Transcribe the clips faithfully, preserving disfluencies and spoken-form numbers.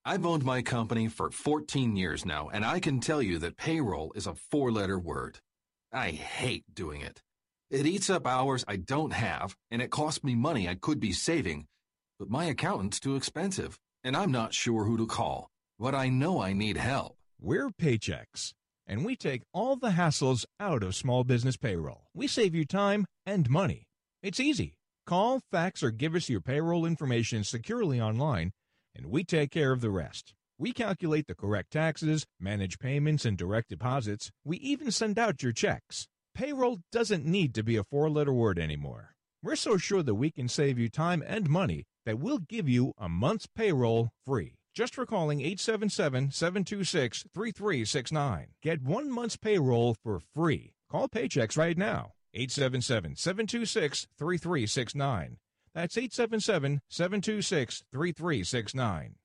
I've owned my company for fourteen years now, and I can tell you that payroll is a four-letter word. I hate doing it. It eats up hours I don't have, and it costs me money I could be saving. But my accountant's too expensive, and I'm not sure who to call. But I know I need help. We're Paychex, and we take all the hassles out of small business payroll. We save you time and money. It's easy. Call, fax, or give us your payroll information securely online, and we take care of the rest. We calculate the correct taxes, manage payments and direct deposits. We even send out your checks. Payroll doesn't need to be a four-letter word anymore. We're so sure that we can save you time and money that we'll give you a month's payroll free. Just for calling eight seven seven, seven two six, three three six nine. Get one month's payroll for free. Call Paychex right now. eight seven seven, seven two six, three three six nine. That's eight seven seven, seven two six, three three six nine.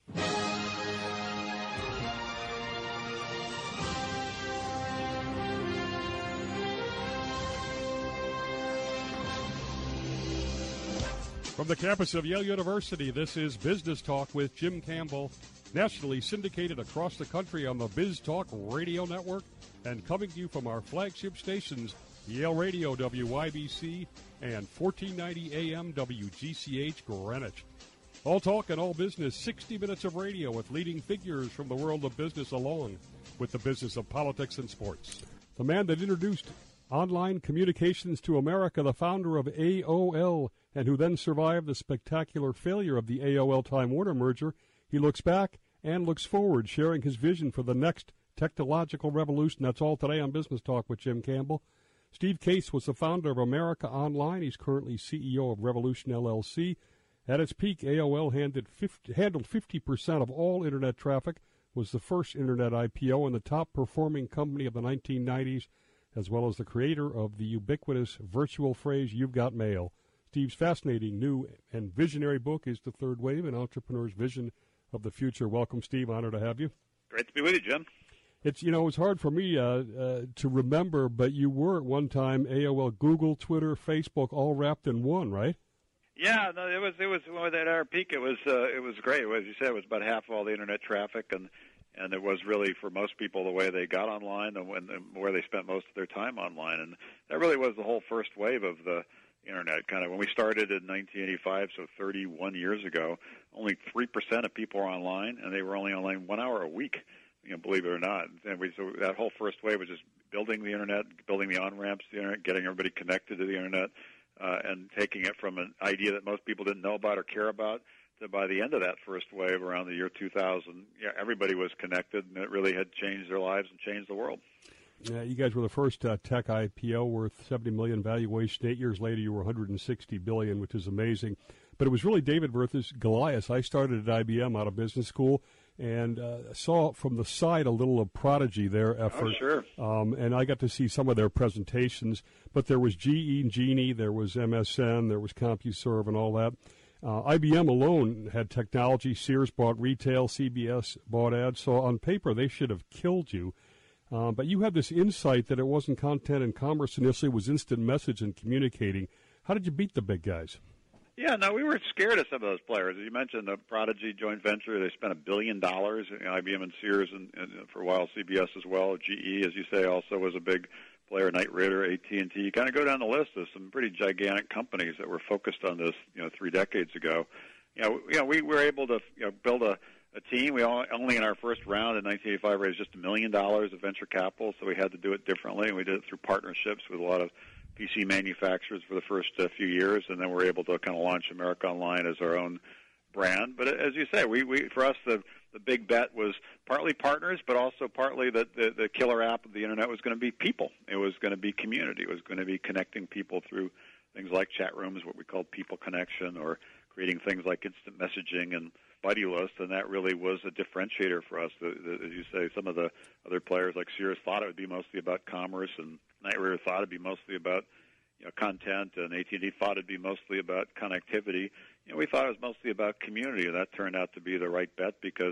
From the campus of Yale University, this is Business Talk with Jim Campbell, nationally syndicated across the country on the Biz Talk Radio Network, and coming to you from our flagship stations, Yale Radio, W Y B C, and fourteen ninety A M W G C H Greenwich. All talk and all business, sixty minutes of radio with leading figures from the world of business along with the business of politics and sports. The man that introduced online communications to America, the founder of A O L, and who then survived the spectacular failure of the A O L-Time Warner merger. He looks back and looks forward, sharing his vision for the next technological revolution. That's all today on Business Talk with Jim Campbell. Steve Case was the founder of America Online. He's currently C E O of Revolution L L C. At its peak, A O L handled fifty, handled fifty percent of all Internet traffic, was the first Internet I P O, and the top-performing company of the nineteen nineties, as well as the creator of the ubiquitous virtual phrase, "You've got mail." Steve's fascinating new and visionary book is The Third Wave, an entrepreneur's vision of the future. Welcome, Steve. Honor to have you. Great to be with you, Jim. It's, you know, it's hard for me uh, uh, to remember, but you were at one time A O L, Google, Twitter, Facebook, all wrapped in one, right? Yeah, no, it was it was well, at our peak. It was uh, it was great. As you said, it was about half of all the internet traffic, and and it was really for most people the way they got online and, when, and where they spent most of their time online, and that really was the whole first wave of the internet. Kind of when we started in nineteen eighty-five, so thirty-one years ago, only three percent of people were online, and they were only online one hour a week. You know, believe it or not. And we, so that whole first wave was just building the internet, building the on-ramps to the internet, getting everybody connected to the internet, uh, and taking it from an idea that most people didn't know about or care about to by the end of that first wave around the year two thousand, yeah, everybody was connected, and it really had changed their lives and changed the world. Yeah, you guys were the first uh, tech I P O worth seventy million dollars valuation. Eight years later, you were one hundred sixty billion dollars, which is amazing. But it was really David versus Goliath. I started at I B M out of business school and uh, saw from the side a little of Prodigy, their effort. Oh, sure. Um, and I got to see some of their presentations. But there was G E and Genie, there was M S N, there was CompuServe and all that. Uh, I B M alone had technology. Sears bought retail. C B S bought ads. So on paper, they should have killed you. Um, but you had this insight that it wasn't content and commerce initially, it was instant message and communicating. How did you beat the big guys? Yeah, no, we were scared of some of those players. As you mentioned, the Prodigy joint venture, they spent a billion dollars, you know, I B M and Sears, and, and for a while C B S as well. G E, as you say, also was a big player, Knight Ridder, A T and T. You kind of go down the list of some pretty gigantic companies that were focused on this, you know, three decades ago. You know, you know we were able to you know, build a, a team. We all, only in our first round in nineteen eighty-five raised just a million dollars of venture capital, so we had to do it differently, and we did it through partnerships with a lot of P C manufacturers for the first uh, few years, and then we're able to kind of launch America Online as our own brand. But as you say, we, we for us the the big bet was partly partners, but also partly that the, the killer app of the internet was going to be people. It was going to be community. It was going to be connecting people through things like chat rooms, what we call people connection, or creating things like instant messaging and buddy list, and that really was a differentiator for us. The, the, as you say, some of the other players like Sears thought it would be mostly about commerce, and Knight Ridder thought it would be mostly about you know, content, and A T and T thought it would be mostly about connectivity. You know, we thought it was mostly about community, and that turned out to be the right bet because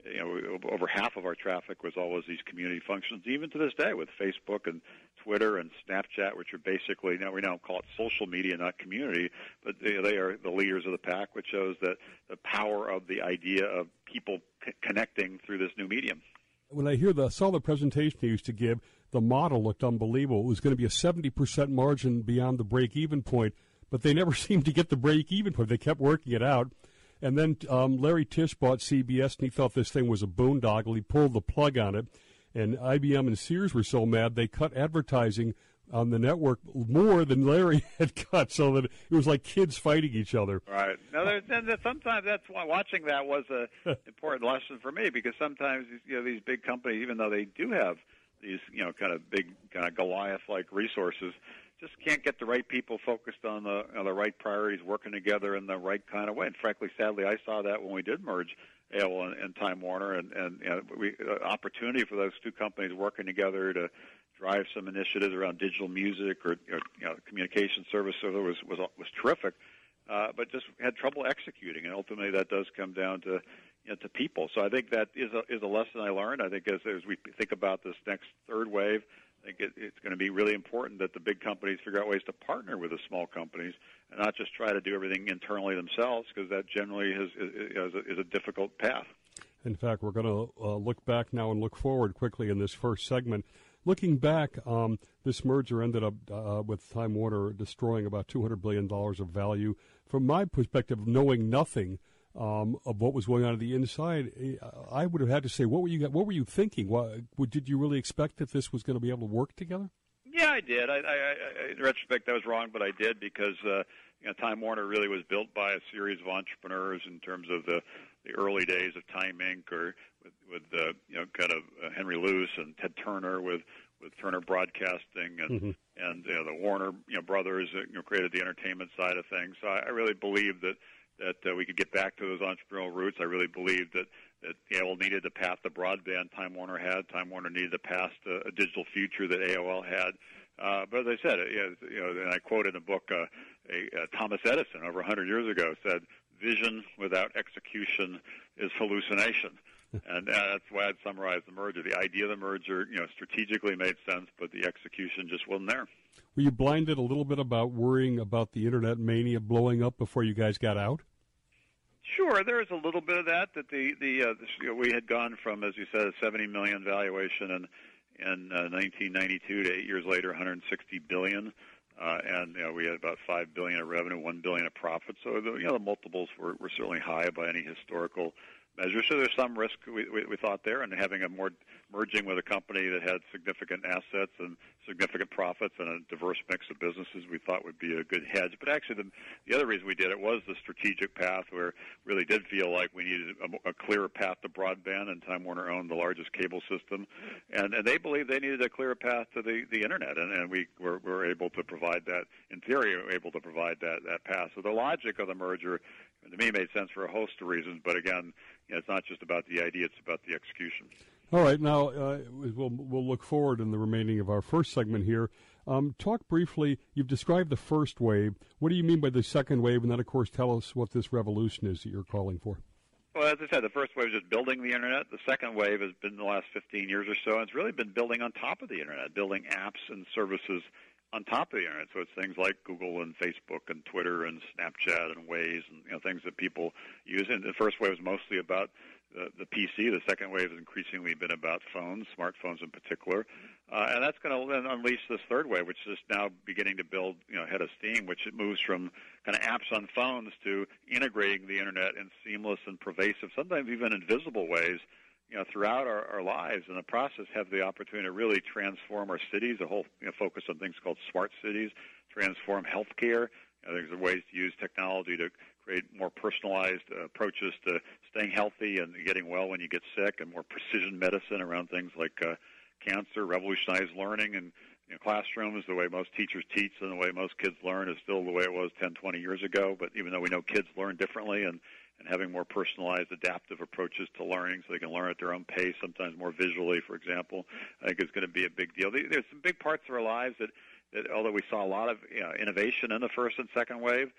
you know, over half of our traffic was always these community functions, even to this day with Facebook and Twitter and Snapchat, which are basically, now we now call it social media, not community, but they, they are the leaders of the pack, which shows that the power of the idea of people c- connecting through this new medium. When I hear the saw the presentation you used to give, the model looked unbelievable. It was going to be a seventy percent margin beyond the break-even point, but they never seemed to get the break-even point. They kept working it out. And then um, Larry Tisch bought C B S, and he thought this thing was a boondoggle. He pulled the plug on it, and I B M and Sears were so mad they cut advertising on the network more than Larry had cut, so that it was like kids fighting each other. Right. Now, there's, and sometimes that's why watching that was an important lesson for me, because sometimes, you know, these big companies, even though they do have these, you know, kind of big, kind of Goliath-like resources, just can't get the right people focused on the, on the right priorities, working together in the right kind of way. And frankly, sadly, I saw that when we did merge A O L and, and Time Warner, and, and you know, we, uh, opportunity for those two companies working together to drive some initiatives around digital music or, or you know, communication service so was was was terrific, uh, but just had trouble executing, and ultimately that does come down to you know, to people. So I think that is a is a lesson I learned. I think as as we think about this next third wave, I think it, it's going to be really important that the big companies figure out ways to partner with the small companies and not just try to do everything internally themselves, because that generally is is, is, a, is a difficult path. In fact, we're going to uh, look back now and look forward quickly in this first segment. Looking back, um, this merger ended up uh, with Time Warner destroying about two hundred billion dollars of value. From my perspective, knowing nothing um, of what was going on on the inside, I would have had to say, what were you what were you thinking? What, did you really expect that this was going to be able to work together? Yeah, I did. I, I, I, in retrospect, I was wrong, but I did, because uh, you know, Time Warner really was built by a series of entrepreneurs in terms of the, the early days of Time Incorporated, or with, with uh, you know, kind of uh, Henry Luce and Ted Turner with, with Turner Broadcasting, and mm-hmm. and you know, the Warner you know brothers that you know, created the entertainment side of things. So I, I really believe that that uh, we could get back to those entrepreneurial roots. I really believe that that A O L needed the path the broadband Time Warner had. Time Warner needed the path to a digital future that A O L had. Uh, but as I said, you know, and I quote in the book, uh, a, uh, Thomas Edison over one hundred years ago said, "Vision without execution is hallucination." And uh, that's why I'd summarize the merger. The idea of the merger, you know, strategically made sense, but the execution just wasn't there. Were you blinded a little bit about worrying about the internet mania blowing up before you guys got out? Sure, there is a little bit of that. That the the, uh, the you know, we had gone from, as you said, a seventy million valuation in in uh, nineteen ninety-two to eight years later, one hundred sixty billion, uh, and you know, we had about five billion of revenue, one billion of profit. So the, you know, the multiples were, were certainly high by any historical measure. So there's some risk we, we, we thought there, and having a more merging with a company that had significant assets and significant profits and a diverse mix of businesses, we thought would be a good hedge. But actually, the, the other reason we did it was the strategic path, where really did feel like we needed a, a clearer path to broadband, and Time Warner owned the largest cable system, and, and they believed they needed a clearer path to the, the internet, and, and we were, were able to provide that. In theory, we were able to provide that, that path. So the logic of the merger, to me, made sense for a host of reasons, but again, you know, it's not just about the idea, it's about the execution. All right, now uh, we'll we'll look forward in the remaining of our first segment here. Um, talk briefly, you've described the first wave. What do you mean by the second wave? And then, of course, tell us what this revolution is that you're calling for. Well, as I said, the first wave is just building the Internet. The second wave has been the last fifteen years or so, and it's really been building on top of the Internet, building apps and services on top of the Internet. So it's things like Google and Facebook and Twitter and Snapchat and Waze and you know, things that people use. And the first wave was mostly about the, the P C. The second wave has increasingly been about phones, smartphones in particular. Uh, and that's going to then unleash this third wave, which is now beginning to build, you know, head of steam, which it moves from kind of apps on phones to integrating the Internet in seamless and pervasive, sometimes even invisible ways, you know, throughout our, our lives. In the process, have the opportunity to really transform our cities, a whole you know, focus on things called smart cities, transform healthcare. You know, there's ways to use technology to create more personalized uh, approaches to staying healthy and getting well when you get sick, and more precision medicine around things like uh, cancer, revolutionize learning and you know, classrooms. The way most teachers teach and the way most kids learn is still the way it was ten, twenty years ago. But even though we know kids learn differently, and, and having more personalized, adaptive approaches to learning so they can learn at their own pace, sometimes more visually, for example, I think is going to be a big deal. There's some big parts of our lives that, that although we saw a lot of you know, innovation in the first and second wave,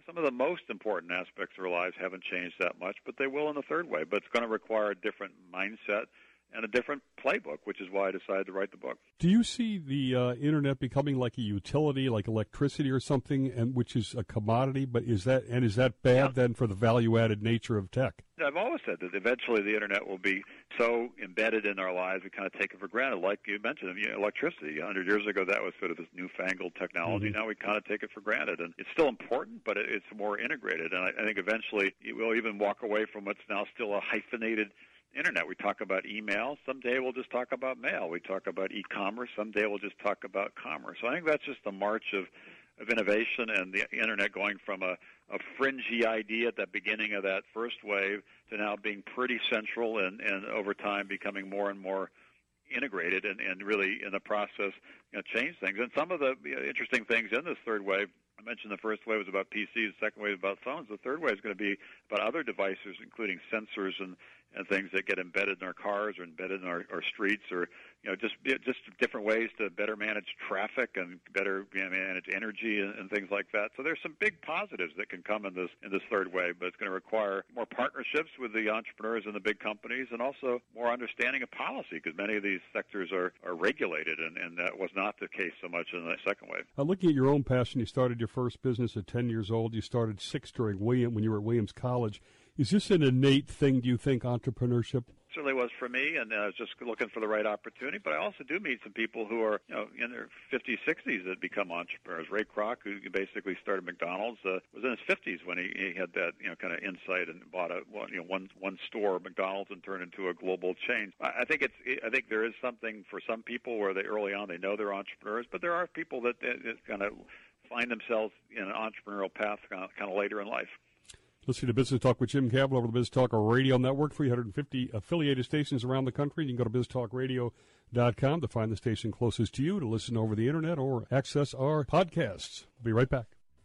some of the most important aspects of our lives haven't changed that much, but they will in the third wave. But it's going to require a different mindset and a different playbook, which is why I decided to write the book. Do you see the uh, Internet becoming like a utility, like electricity or something, and which is a commodity? But is that and is that bad yeah. then for the value-added nature of tech? I've always said that eventually the Internet will be so embedded in our lives we kind of take it for granted. Like you mentioned, you know, electricity. A hundred years ago, that was sort of this newfangled technology. Mm-hmm. Now we kind of take it for granted, and it's still important, but it's more integrated. And I, I think eventually we'll even walk away from what's now still a hyphenated Internet. We talk about email. Someday we'll just talk about mail. We talk about e-commerce. Someday we'll just talk about commerce. So I think that's just the march of, of innovation and the Internet going from a, a fringy idea at the beginning of that first wave to now being pretty central and, and over time becoming more and more integrated and, and really in the process you know, change things. And some of the you know, interesting things in this third wave, I mentioned the first wave was about P Cs, the second wave was about phones. The third wave is going to be about other devices, including sensors and, and things that get embedded in our cars or embedded in our, our streets, or you know, just just different ways to better manage traffic and better you know, manage energy and, and things like that. So there's some big positives that can come in this in this third wave, but it's going to require more partnerships with the entrepreneurs and the big companies, and also more understanding of policy, because many of these sectors are, are regulated, and, and that was not the case so much in the second wave. Uh, looking at your own passion, you started your first business at ten years old. You started six during William when you were at Williams College. Is this an innate thing, do you think, entrepreneurship? Certainly was for me, and I was just looking for the right opportunity. But I also do meet some people who are, you know, in their fifties, sixties that become entrepreneurs. Ray Kroc, who basically started McDonald's, uh, was in his fifties when he, he had that, you know, kind of insight and bought a one, you know, one one store, McDonald's, and turned into a global chain. I, I think it's, I think there is something for some people where they early on they know they're entrepreneurs, but there are people that, that, that kind of find themselves in an entrepreneurial path kind of, kind of later in life. Listening to Business Talk with Jim Campbell over the Biz Talk Radio Network, three hundred fifty affiliated stations around the country. You can go to biz talk radio dot com to find the station closest to you to listen over the Internet or access our podcasts. We'll be right back.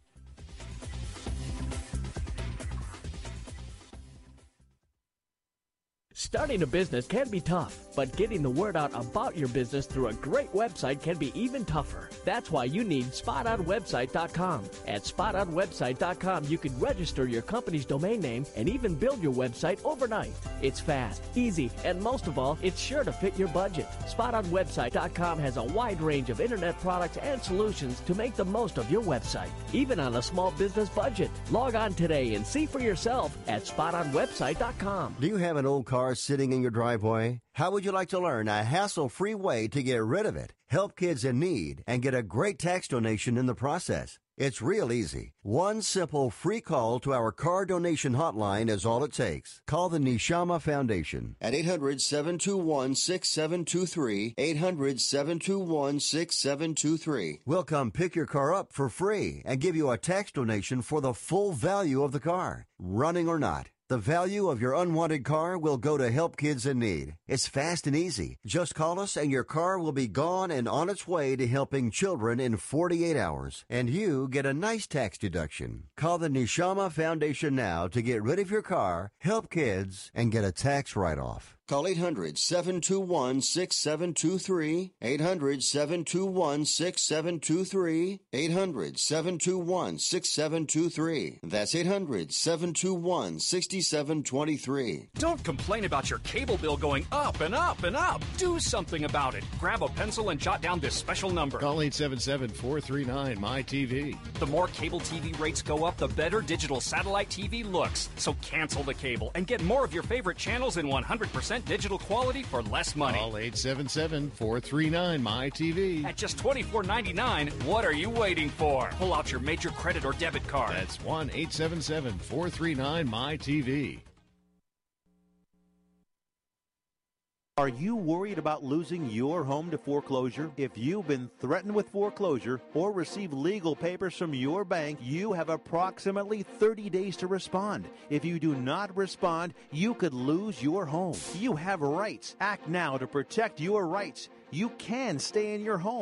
Starting a business can be tough, but getting the word out about your business through a great website can be even tougher. That's why you need spot on website dot com. At spot on website dot com, you can register your company's domain name and even build your website overnight. It's fast, easy, and most of all, it's sure to fit your budget. spot on website dot com has a wide range of internet products and solutions to make the most of your website, even on a small business budget. Log on today and see for yourself at spot on website dot com. Do you have an old car sitting in your driveway? How would you like to learn a hassle-free way to get rid of it, help kids in need, and get a great tax donation in the process? It's real easy. One simple free call to our car donation hotline is all it takes. Call the Neshama Foundation at eight hundred, seven two one, six seven two three, eight hundred, seven two one, six seven two three. We'll come pick your car up for free and give you a tax donation for the full value of the car, running or not. The value of your unwanted car will go to help kids in need. It's fast and easy. Just call us and your car will be gone and on its way to helping children in forty-eight hours. And you get a nice tax deduction. Call the Neshama Foundation now to get rid of your car, help kids, and get a tax write-off. Call eight hundred, seven two one, six seven two three, eight hundred, seven two one, six seven two three, eight hundred, seven two one, six seven two three. That's eight hundred, seven two one, six seven two three. Don't complain about your cable bill going up and up and up. Do something about it. Grab a pencil and jot down this special number. Call eight seven seven, four three nine, M Y T V. The more cable T V rates go up, the better digital satellite T V looks. So cancel the cable and get more of your favorite channels in one hundred percent digital quality for less money. Call eight seven seven, four three nine, M Y T V. At just twenty-four ninety-nine, what are you waiting for? Pull out your major credit or debit card. That's one eight seven seven, four three nine, M Y T V. Are you worried about losing your home to foreclosure? If you've been threatened with foreclosure or received legal papers from your bank, you have approximately thirty days to respond. If you do not respond, you could lose your home. You have rights. Act now to protect your rights. You can stay in your home.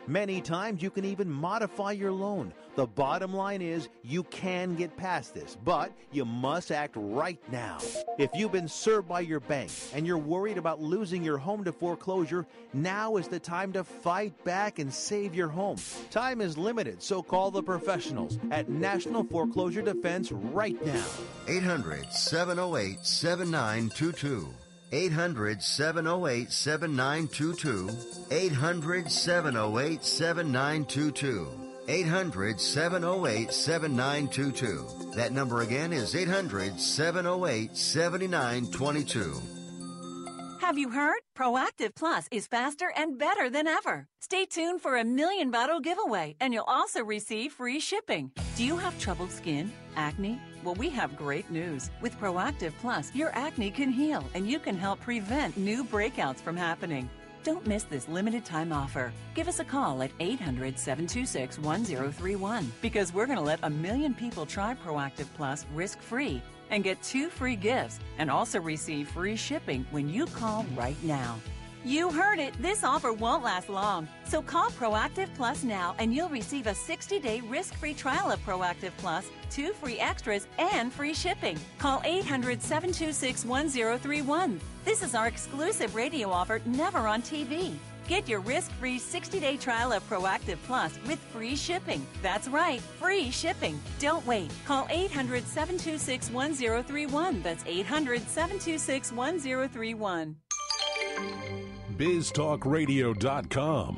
Many times you can even modify your loan. The bottom line is you can get past this, but you must act right now. If you've been served by your bank and you're worried about losing your home to foreclosure, now is the time to fight back and save your home. Time is limited, so call the professionals at National Foreclosure Defense right now. eight hundred, seven oh eight, seven nine two two. eight hundred, seven oh eight, seven nine two two. eight hundred, seven oh eight, seven nine two two. eight hundred, seven oh eight, seven nine two two. That number again is eight hundred, seven oh eight, seven nine two two. Have you heard? Proactive Plus is faster and better than ever. Stay tuned for a million bottle giveaway, and you'll also receive free shipping. Do you have troubled skin? Acne? Well, we have great news. With Proactive Plus, your acne can heal, and you can help prevent new breakouts from happening. Don't miss this limited time offer. Give us a call at eight hundred, seven two six, one zero three one because we're going to let a million people try Proactive Plus risk-free and get two free gifts and also receive free shipping when you call right now. You heard it. This offer won't last long. So call Proactive Plus now and you'll receive a sixty-day risk-free trial of Proactive Plus, two free extras, and free shipping. Call eight hundred, seven two six, one zero three one. This is our exclusive radio offer, never on T V. Get your risk-free sixty-day trial of Proactive Plus with free shipping. That's right, free shipping. Don't wait. Call eight hundred, seven two six, one zero three one. That's eight hundred, seven two six, one zero three one. biz talk radio dot com.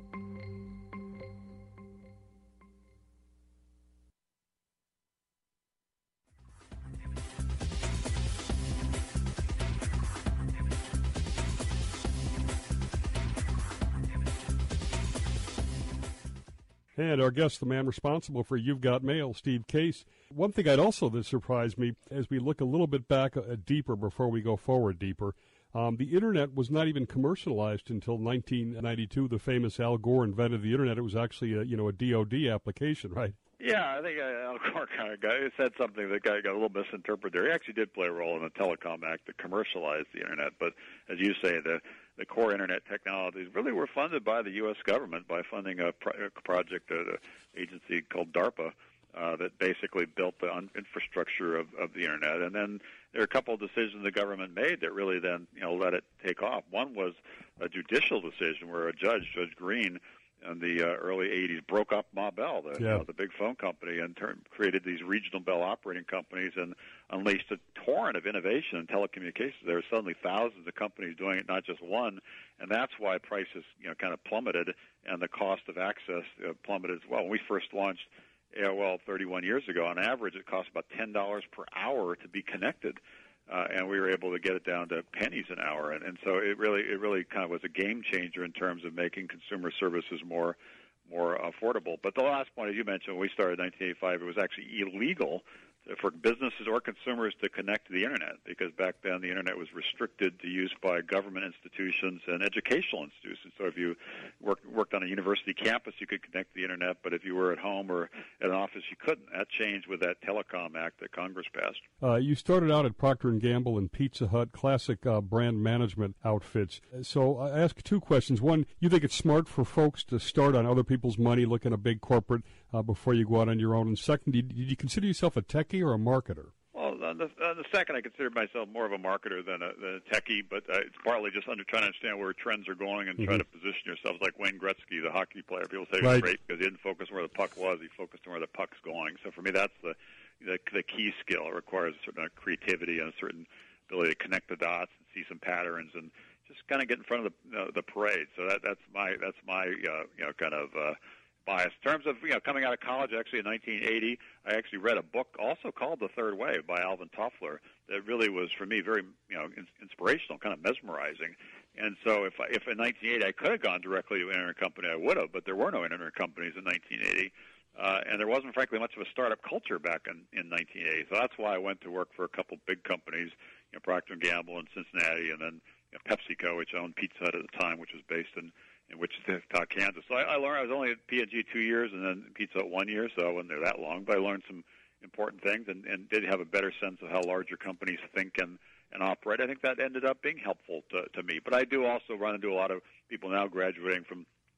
And our guest, the man responsible for You've Got Mail, Steve Case. One thing I'd also that surprised me, as we look a little bit back uh, deeper before we go forward deeper, um, the Internet was not even commercialized until nineteen ninety-two. The famous Al Gore invented the Internet. It was actually a, you know, a D O D application, right? Yeah, I think uh, Al Gore kind of got, said something that got, got a little misinterpreted there. He actually did play a role in the Telecom Act that commercialized the Internet, but as you say, the the core Internet technologies really were funded by the U S government by funding a, pro- a project at an agency called DARPA uh, that basically built the un- infrastructure of, of the Internet. And then there are a couple of decisions the government made that really then you know let it take off. One was a judicial decision where a judge, Judge Green, in the uh, early eighties, broke up Ma Bell, the, yeah. you know, the big phone company, and ter- created these regional Bell operating companies and unleashed a torrent of innovation in telecommunications. There were suddenly thousands of companies doing it, not just one, and that's why prices you know, kind of plummeted and the cost of access uh, plummeted as well. When we first launched A O L thirty-one years ago, on average it cost about ten dollars per hour to be connected. Uh, and we were able to get it down to pennies an hour, and, and so it really, it really kind of was a game changer in terms of making consumer services more, more affordable. But the last point, as you mentioned, when we started in nineteen eighty-five, it was actually illegal for businesses or consumers to connect to the Internet, because back then the Internet was restricted to use by government institutions and educational institutions. So if you worked, worked on a university campus, you could connect to the Internet, but if you were at home or at an office, you couldn't. That changed with that Telecom Act that Congress passed. Uh, you started out at Procter and Gamble and Pizza Hut, classic uh, brand management outfits. So I ask two questions. One, you think it's smart for folks to start on other people's money, look at a big corporate uh, before you go out on your own? And second, did you consider yourself a techie or a marketer? Well, on the, on the second, I consider myself more of a marketer than a, than a techie, but uh, it's partly just under trying to understand where trends are going and mm-hmm. try to position yourselves like Wayne Gretzky, the hockey player. People say he was right. great because he didn't focus on where the puck was; he focused on where the puck's going. So for me, that's the the, the key skill. It requires a certain creativity and a certain ability to connect the dots and see some patterns and just kind of get in front of the uh, the parade. So that that's my that's my uh, you know kind of. Uh, bias. In terms of you know coming out of college, actually in nineteen eighty, I actually read a book also called The Third Wave by Alvin Toffler that really was for me very you know in, inspirational, kind of mesmerizing. And so if I, if in nineteen eighty I could have gone directly to an internet company, I would have, but there were no internet companies in nineteen eighty, uh, and there wasn't frankly much of a startup culture back in, in nineteen eighty. So that's why I went to work for a couple big companies, you know, Procter and Gamble in Cincinnati, and then you know, PepsiCo, which owned Pizza Hut at the time, which was based in in Wichita, Kansas. So I, I learned, I was only at P and G two years and then Pizza Hut one year, so I wasn't there that long, but I learned some important things and, and did have a better sense of how larger companies think and, and operate. I think that ended up being helpful to, to me. But I do also run into a lot of people now graduating from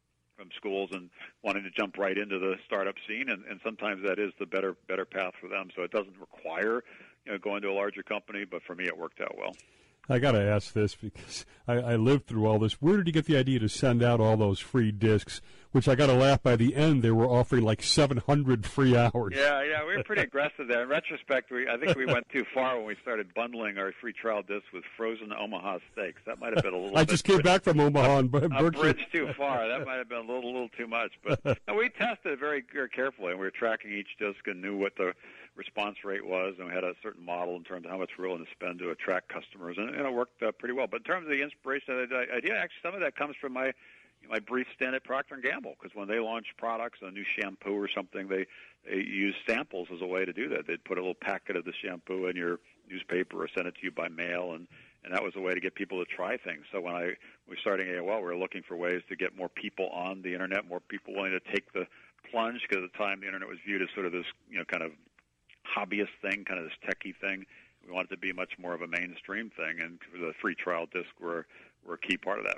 from schools and wanting to jump right into the startup scene, and, and sometimes that is the better better path for them. So it doesn't require, you know, going to a larger company, but for me it worked out well. I got to ask this because I, I lived through all this. Where did you get the idea to send out all those free discs, which I got to laugh, by the end they were offering like seven hundred free hours? Yeah, yeah, we were pretty aggressive there. In retrospect, we I think we went too far when we started bundling our free trial discs with frozen Omaha steaks. That might have been a little I bit just came bridge, back from Omaha and a, a Berkshire. bridge too far. That might have been a little, little too much. But no, we tested it very, very carefully, and we were tracking each disc and knew what the response rate was, and we had a certain model in terms of how much we're willing to spend to attract customers, and, and it worked uh, pretty well. But in terms of the inspiration of the idea, actually, some of that comes from my my brief stint at Procter and Gamble, because when they launched products, a new shampoo or something, they, they used samples as a way to do that. They'd put a little packet of the shampoo in your newspaper or send it to you by mail, and, and that was a way to get people to try things. So when I was starting A O L, we were looking for ways to get more people on the Internet, more people willing to take the plunge, because at the time the Internet was viewed as sort of this, you know, kind of hobbyist thing, kind of this techie thing. We wanted it to be much more of a mainstream thing, and the free trial disc were, were a key part of that.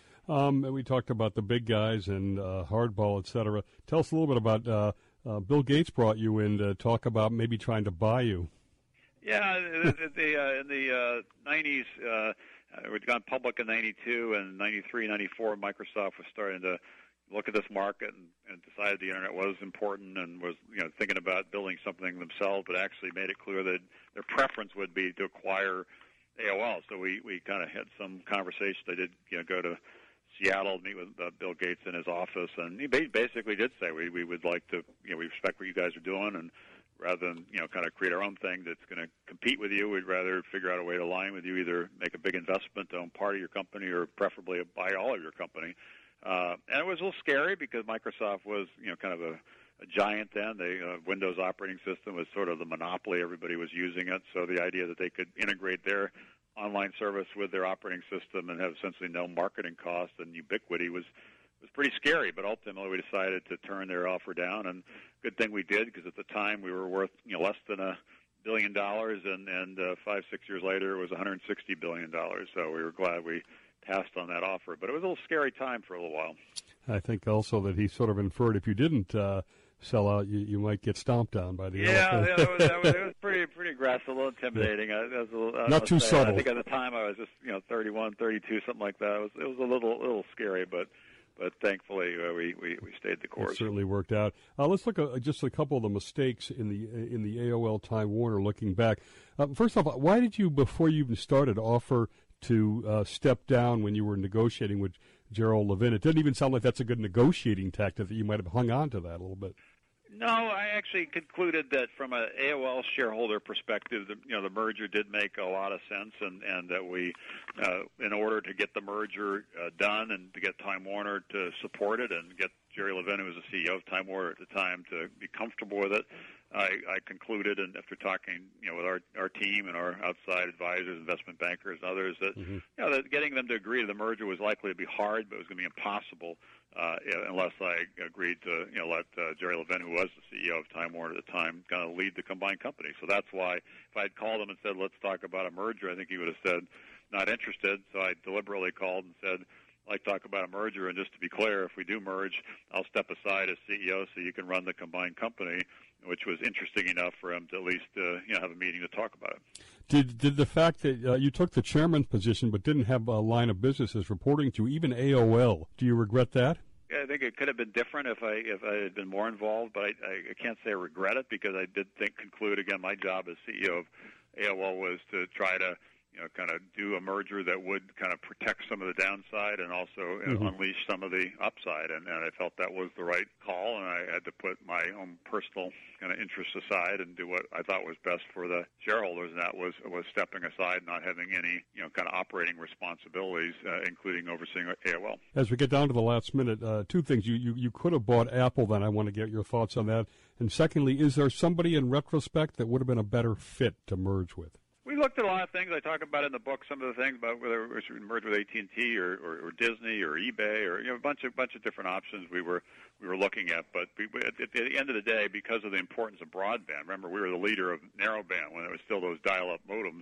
Um, and we talked about the big guys and uh, hardball, et cetera. Tell us a little bit about uh, uh, Bill Gates brought you in to talk about maybe trying to buy you. Yeah, the, the, uh, in the uh, nineties, uh, we'd gone public in ninety-two, and ninety-three, ninety-four, Microsoft was starting to look at this market and, and decided the Internet was important and was, you know, thinking about building something themselves, but actually made it clear that their preference would be to acquire A O L. So we, we kind of had some conversation. I did, you know, go to Seattle, meet with uh, Bill Gates in his office, and he basically did say we we would like to, you know, we respect what you guys are doing, and rather than, you know, kind of create our own thing that's going to compete with you, we'd rather figure out a way to align with you, either make a big investment to own part of your company or preferably buy all of your company. Uh, and it was a little scary because Microsoft was, you know, kind of a, a giant then. The uh, Windows operating system was sort of the monopoly. Everybody was using it, so the idea that they could integrate their online service with their operating system and have essentially no marketing cost and ubiquity was was pretty scary. But ultimately, we decided to turn their offer down, and good thing we did, because at the time we were worth, you know, less than a billion dollars, and and uh, five six years later it was one hundred sixty billion dollars. So we were glad we passed on that offer. But it was a little scary time for a little while. I think also that he sort of inferred if you didn't uh, sell out, you, you might get stomped down by the yeah, elephant. yeah, that was, that was, it was pretty pretty aggressive, a little intimidating. I, that was a little, I Not too say, subtle. I think at the time I was just, you know, thirty-one, thirty-two, something like that. It was it was a little little scary, but but thankfully uh, we, we we stayed the course. It certainly worked out. Uh, let's look at just a couple of the mistakes in the in the A O L Time Warner. Looking back, uh, first off, why did you, before you even started, offer to uh, step down when you were negotiating with Gerald Levin? It didn't even sound like that's a good negotiating tactic. That you might have hung on to that a little bit. No, I actually concluded that from an A O L shareholder perspective, the, you know, the merger did make a lot of sense, and, and that we, uh, in order to get the merger uh, done and to get Time Warner to support it and get Jerry Levin, who was the C E O of Time Warner at the time, to be comfortable with it, I, I concluded, and after talking, you know, with our our team and our outside advisors, investment bankers, and others, that mm-hmm. you know, that getting them to agree to the merger was likely to be hard, but it was going to be impossible uh, unless I agreed to, you know, let uh, Jerry Levin, who was the C E O of Time Warner at the time, kind of lead the combined company. So that's why, if I had called him and said, "Let's talk about a merger," I think he would have said, "Not interested." So I deliberately called and said, "I'd like to talk about a merger, and just to be clear, if we do merge, I'll step aside as C E O so you can run the combined company," which was interesting enough for him to at least uh, you know, have a meeting to talk about it. Did did the fact that uh, you took the chairman's position but didn't have a line of businesses reporting to even A O L, do you regret that? I think it could have been different if I if I had been more involved, but I, I can't say I regret it, because I did think conclude again my job as C E O of A O L was to try to, you know, kind of do a merger that would kind of protect some of the downside and also mm-hmm. you know, unleash some of the upside. And, and I felt that was the right call, and I had to put my own personal kind of interests aside and do what I thought was best for the shareholders, and that was was stepping aside, not having any, you know, kind of operating responsibilities, uh, including overseeing A O L. As we get down to the last minute, uh, two things. You, you, you could have bought Apple then. I want to get your thoughts on that. And secondly, is there somebody in retrospect that would have been a better fit to merge with? We looked at a lot of things. I talk about in the book some of the things about whether we should merge with A T and T or, or, or Disney or eBay, or, you know, a bunch of bunch of different options we were we were looking at. But we, at, at the end of the day, because of the importance of broadband, remember we were the leader of narrowband when it was still those dial-up modems.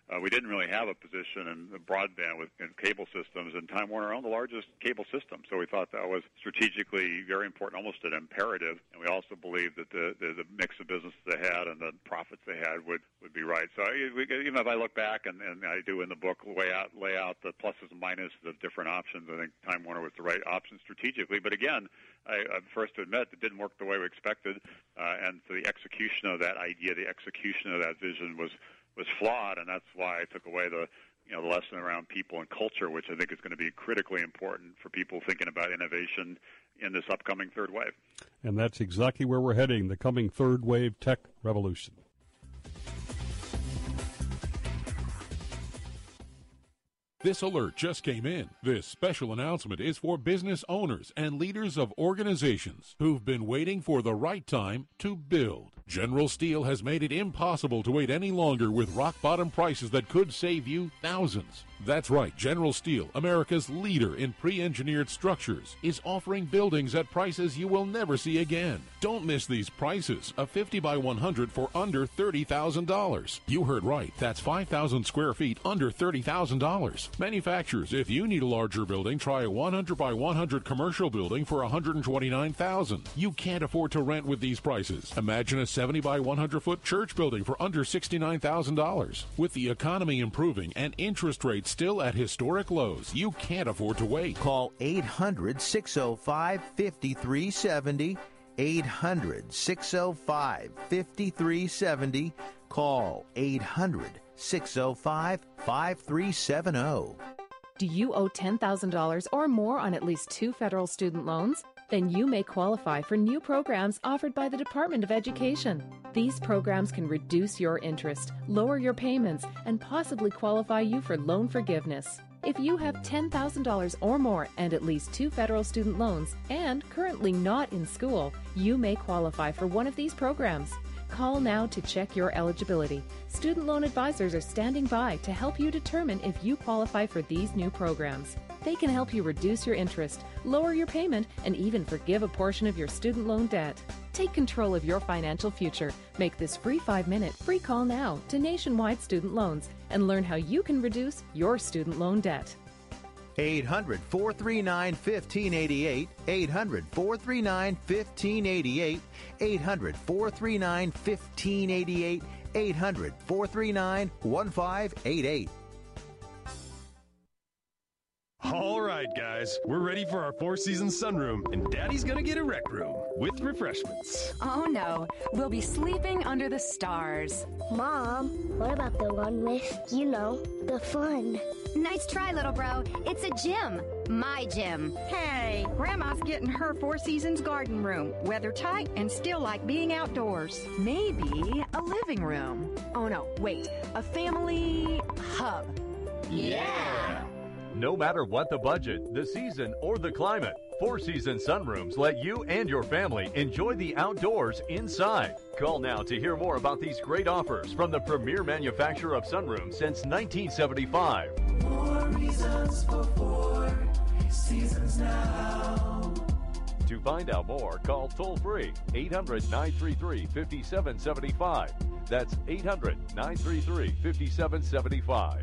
uh, we didn't really have a position in the broadband with in cable systems, and Time Warner owned the largest cable system. So we thought that was strategically very important, almost an imperative. And we also believed that the, the, the mix of business they had and the profits they had would, would be right. So I, we, even if I look back, and, and I do in the book lay out, lay out the pluses and minuses of different options, I think Time Warner was the right option strategically. But again, I, I'm first to admit it didn't work the way we expected, uh, and so the execution of that idea, the execution of that vision was was flawed, and that's why I took away the you know the lesson around people and culture, which I think is going to be critically important for people thinking about innovation in this upcoming third wave. And that's exactly where we're heading, the coming third wave tech revolution. This alert just came in. This special announcement is for business owners and leaders of organizations who've been waiting for the right time to build. General Steel has made it impossible to wait any longer with rock-bottom prices that could save you thousands. That's right, General Steel, America's leader in pre-engineered structures, is offering buildings at prices you will never see again. Don't miss these prices. A fifty by one hundred for under thirty thousand dollars. You heard right. That's five thousand square feet under thirty thousand dollars. Manufacturers, if you need a larger building, try a one hundred by one hundred commercial building for one hundred twenty-nine thousand dollars. You can't afford to rent with these prices. Imagine a seventy by one hundred foot church building for under sixty-nine thousand dollars. With the economy improving and interest rates still at historic lows, you can't afford to wait. Call eight hundred, six oh five, five three seven oh. eight hundred, six oh five, five three seven oh. Call eight hundred, six oh five, five three seven oh. Do you owe ten thousand dollars or more on at least two federal student loans? Then you may qualify for new programs offered by the Department of Education. These programs can reduce your interest, lower your payments, and possibly qualify you for loan forgiveness. If you have ten thousand dollars or more and at least two federal student loans and currently not in school, you may qualify for one of these programs. Call now to check your eligibility. Student loan advisors are standing by to help you determine if you qualify for these new programs. They can help you reduce your interest, lower your payment, and even forgive a portion of your student loan debt. Take control of your financial future. Make this free five-minute free call now to Nationwide Student Loans and learn how you can reduce your student loan debt. eight hundred, four three nine, one five eight eight. eight hundred, four three nine, one five eight eight. eight hundred, four three nine, one five eight eight. eight hundred, four three nine, one five eight eight. All right, guys, we're ready for our Four Seasons sunroom, and Daddy's gonna get a rec room with refreshments. Oh no, we'll be sleeping under the stars. Mom, what about the one with, you know, the fun? Nice try, little bro. It's a gym. My gym. Hey, Grandma's getting her Four Seasons garden room. Weather tight and still like being outdoors. Maybe a living room. Oh no, wait, a family hub. Yeah! No matter what the budget, the season, or the climate, Four Seasons Sunrooms let you and your family enjoy the outdoors inside. Call now to hear more about these great offers from the premier manufacturer of sunrooms since nineteen seventy-five. Four reasons for Four Seasons now. To find out more, call toll-free eight hundred, nine three three, five seven seven five. That's eight hundred, nine three three, five seven seven five.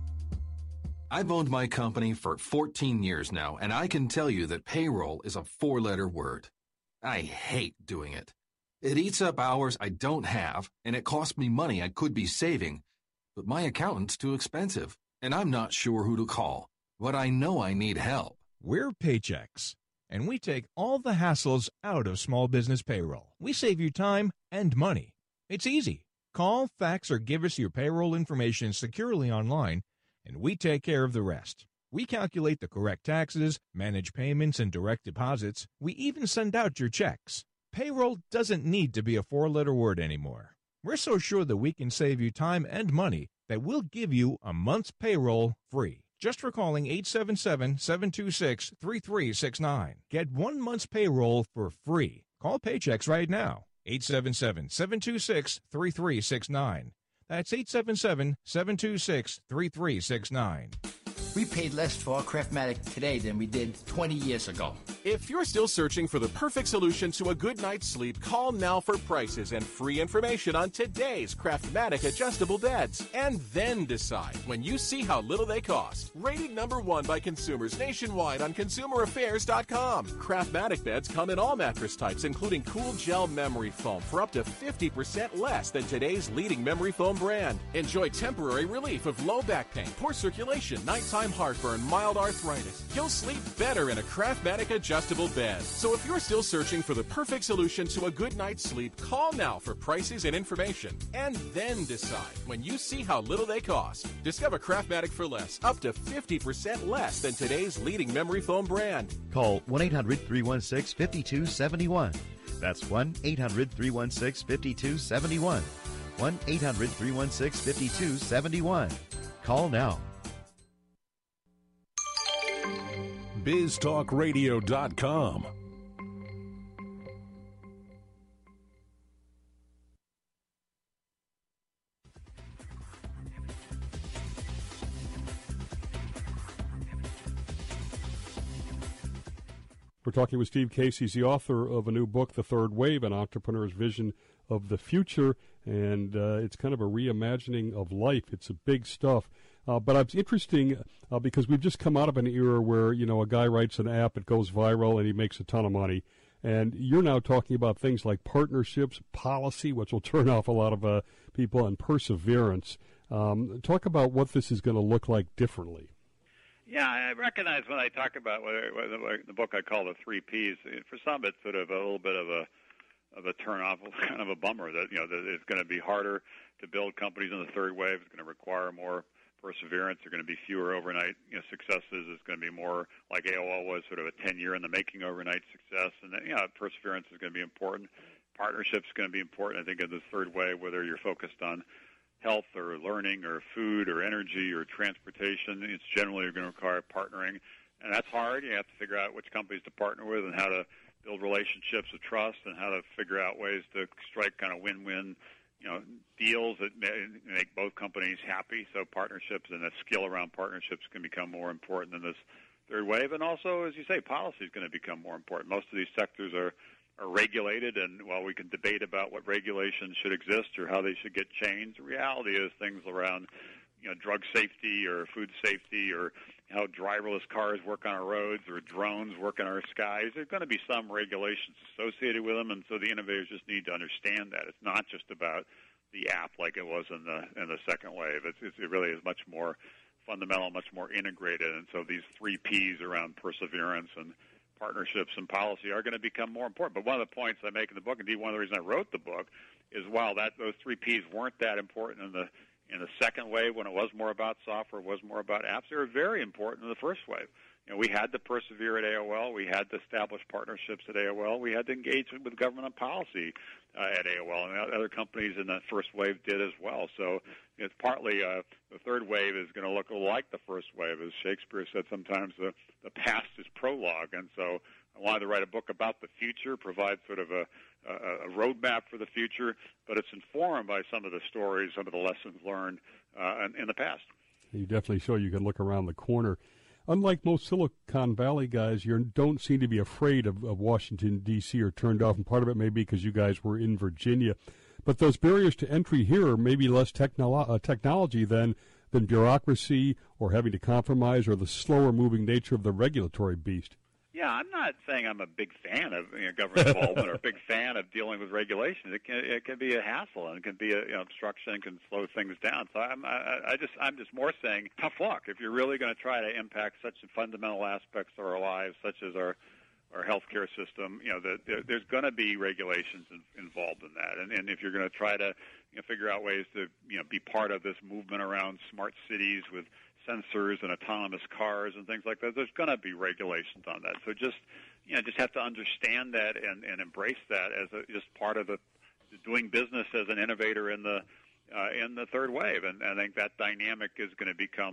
I've owned my company for fourteen years now, and I can tell you that payroll is a four-letter word. I hate doing it. It eats up hours I don't have, and it costs me money I could be saving. But my accountant's too expensive, and I'm not sure who to call. But I know I need help. We're Paychex, and we take all the hassles out of small business payroll. We save you time and money. It's easy. Call, fax, or give us your payroll information securely online, and we take care of the rest. We calculate the correct taxes, manage payments and direct deposits. We even send out your checks. Payroll doesn't need to be a four-letter word anymore. We're so sure that we can save you time and money that we'll give you a month's payroll free. Just for calling eight seven seven, seven two six, three three six nine. Get one month's payroll for free. Call Paychex right now. eight seven seven, seven two six, three three six nine. That's eight seven seven, seven two six, three three six nine. We paid less for our Craftmatic today than we did twenty years ago. If you're still searching for the perfect solution to a good night's sleep, call now for prices and free information on today's Craftmatic adjustable beds. And then decide when you see how little they cost. Rated number one by consumers nationwide on consumer affairs dot com. Craftmatic beds come in all mattress types, including cool gel memory foam for up to fifty percent less than today's leading memory foam brand. Enjoy temporary relief of low back pain, poor circulation, nighttime heartburn, mild arthritis. You'll sleep better in a Craftmatic adjustable bed. So if you're still searching for the perfect solution to a good night's sleep, call now for prices and information. And then decide when you see how little they cost. Discover Craftmatic for less, up to fifty percent less than today's leading memory foam brand. Call one eight hundred three one six five two seven one. That's one eight hundred three one six five two seven one. one eight hundred three one six five two seven one. Call now. biz talk radio dot com. We're talking with Steve Case. He's the author of a new book, The Third Wave, An Entrepreneur's Vision of the Future, and uh, it's kind of a reimagining of life. It's a big stuff. Uh, but it's interesting uh, because we've just come out of an era where, you know, a guy writes an app, it goes viral, and he makes a ton of money. And you're now talking about things like partnerships, policy, which will turn off a lot of uh, people, and perseverance. Um, talk about what this is going to look like differently. Yeah, I recognize when I talk about what, what the book I call the three Ps. For some, it's sort of a little bit of a of a turn off, kind of a bummer that you know that it's going to be harder to build companies in the third wave. It's going to require more perseverance. There are going to be fewer overnight you know, successes. It's going to be more like A O L was, sort of a ten year in the making overnight success. And then, you know, perseverance is going to be important. Partnerships is going to be important. I think in this third wave, whether you're focused on health or learning or food or energy or transportation, it's generally going to require partnering. And that's hard. You have to figure out which companies to partner with and how to build relationships of trust and how to figure out ways to strike kind of win-win, you know, deals that make both companies happy. So partnerships and the skill around partnerships can become more important in this third wave. And also, as you say, policy is going to become more important. Most of these sectors are, are regulated, and while we can debate about what regulations should exist or how they should get changed, the reality is things around, you know, drug safety or food safety or how driverless cars work on our roads or drones work in our skies. There's going to be some regulations associated with them, and so the innovators just need to understand that. It's not just about the app like it was in the in the second wave. It's, it's, it really is much more fundamental, much more integrated, and so these three Ps around perseverance and partnerships and policy are going to become more important. But one of the points I make in the book, indeed one of the reasons I wrote the book, is while that those three Ps weren't that important in the in the second wave when it was more about software, was more about apps, they were very important in the first wave. You know, we had to persevere at A O L. We had to establish partnerships at A O L. We had to engage with government policy uh, at A O L, and other companies in that first wave did as well. So it's partly uh, the third wave is going to look like the first wave. As Shakespeare said, sometimes the, the past is prologue, and so I wanted to write a book about the future, provide sort of a, a, a roadmap for the future, but it's informed by some of the stories, some of the lessons learned uh, in, in the past. You definitely show you can look around the corner. Unlike most Silicon Valley guys, you don't seem to be afraid of, of Washington, D C or turned off, and part of it may be because you guys were in Virginia. But those barriers to entry here are maybe less technolo- uh, technology than, than bureaucracy or having to compromise or the slower-moving nature of the regulatory beast. Yeah, I'm not saying I'm a big fan of you know, government involvement or a big fan of dealing with regulations. It can it can be a hassle and it can be a you know, obstruction and can slow things down. So I'm I, I just I'm just more saying tough luck if you're really going to try to impact such fundamental aspects of our lives, such as our our healthcare system. You know, the, there, there's going to be regulations in, involved in that, and, and if you're going to try to you know, figure out ways to you know be part of this movement around smart cities with sensors and autonomous cars and things like that, there's going to be regulations on that. So just, you know, just have to understand that and, and embrace that as a, just part of the doing business as an innovator in the uh, in the third wave. And, and I think that dynamic is going to become